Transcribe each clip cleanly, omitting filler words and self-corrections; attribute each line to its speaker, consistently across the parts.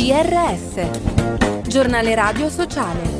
Speaker 1: GRS, Giornale Radio Sociale.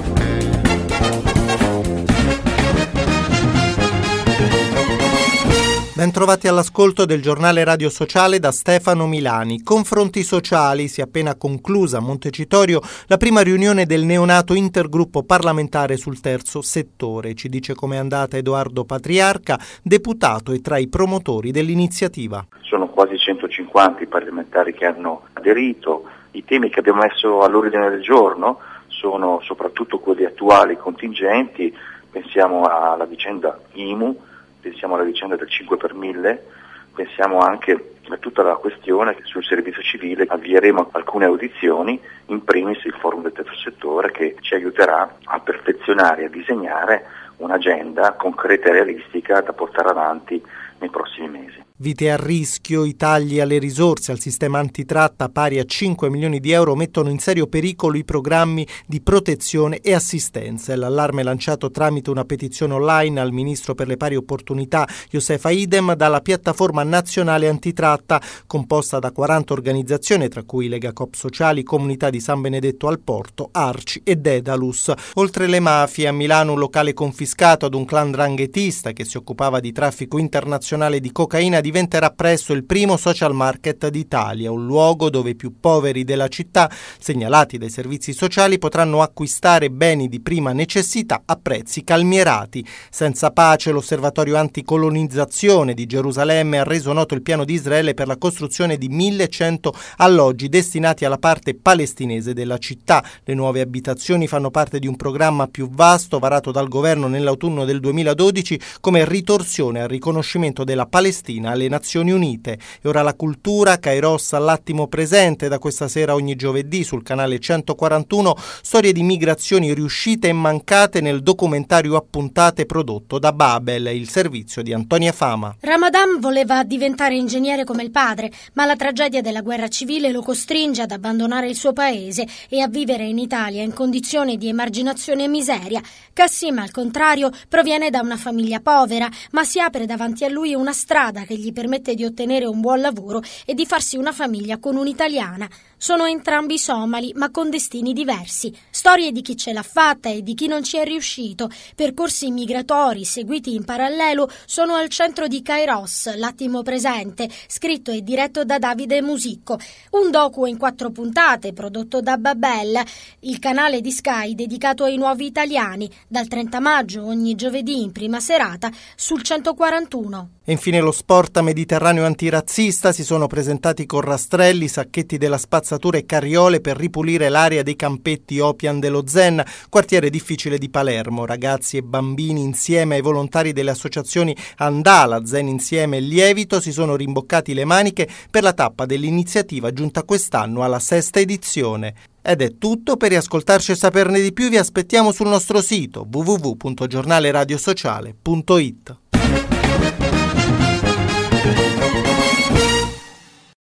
Speaker 2: Bentrovati all'ascolto del Giornale Radio Sociale da Stefano Milani. Confronti sociali, si è appena conclusa a Montecitorio la prima riunione del neonato intergruppo parlamentare sul terzo settore. Ci dice com'è andata Edoardo Patriarca, deputato e tra i promotori dell'iniziativa.
Speaker 3: Sono quasi 150 i parlamentari che hanno aderito. I temi che abbiamo messo all'ordine del giorno sono soprattutto quelli attuali, contingenti. Pensiamo alla vicenda IMU, pensiamo alla vicenda del 5 per 1000, pensiamo anche a tutta la questione che sul servizio civile avvieremo alcune audizioni, in primis il forum del terzo settore che ci aiuterà a perfezionare e a disegnare un'agenda concreta e realistica da portare avanti nei prossimi mesi.
Speaker 2: Vite a rischio, i tagli alle risorse al sistema antitratta pari a 5 milioni di euro mettono in serio pericolo i programmi di protezione e assistenza. L'allarme lanciato tramite una petizione online al Ministro per le Pari Opportunità Josefa Idem dalla piattaforma nazionale antitratta composta da 40 organizzazioni, tra cui Lega Coop Sociali, Comunità di San Benedetto al Porto, Arci e Dedalus. Oltre le mafie, a Milano un locale confiscato ad un clan 'ndranghetista che si occupava di traffico internazionale di cocaina diventerà presto il primo social market d'Italia, un luogo dove i più poveri della città, segnalati dai servizi sociali, potranno acquistare beni di prima necessità a prezzi calmierati. Senza pace, l'Osservatorio Anticolonizzazione di Gerusalemme ha reso noto il piano di Israele per la costruzione di 1100 alloggi destinati alla parte palestinese della città. Le nuove abitazioni fanno parte di un programma più vasto varato dal governo nell'autunno del 2012 come ritorsione al riconoscimento della Palestina alle Nazioni Unite. E ora la cultura, Kairos all'attimo presente da questa sera ogni giovedì sul canale 141, storie di migrazioni riuscite e mancate nel documentario Appuntate prodotto da Babel, il servizio di Antonia Fama.
Speaker 4: Ramadan voleva diventare ingegnere come il padre, ma la tragedia della guerra civile lo costringe ad abbandonare il suo paese e a vivere in Italia in condizioni di emarginazione e miseria. Kassim, al contrario, proviene da una famiglia povera, ma si apre davanti a lui una strada che gli permette di ottenere un buon lavoro e di farsi una famiglia con un'italiana. Sono entrambi somali, ma con destini diversi. Storie di chi ce l'ha fatta e di chi non ci è riuscito. Percorsi migratori seguiti in parallelo sono al centro di Kairos, l'attimo presente, scritto e diretto da Davide Musicco. Un docu in 4 puntate prodotto da Babel, il canale di Sky dedicato ai nuovi italiani, dal 30 maggio ogni giovedì in prima serata sul 141.
Speaker 2: E infine lo sport mediterraneo antirazzista. Si sono presentati con rastrelli, sacchetti della spazzatura e carriole per ripulire l'area dei campetti Opian dello Zen, quartiere difficile di Palermo. Ragazzi e bambini insieme ai volontari delle associazioni Andala, Zen Insieme e Lievito si sono rimboccati le maniche per la tappa dell'iniziativa giunta quest'anno alla 6ª edizione. Ed è tutto. Per riascoltarci e saperne di più vi aspettiamo sul nostro sito www.giornaleradiosociale.it.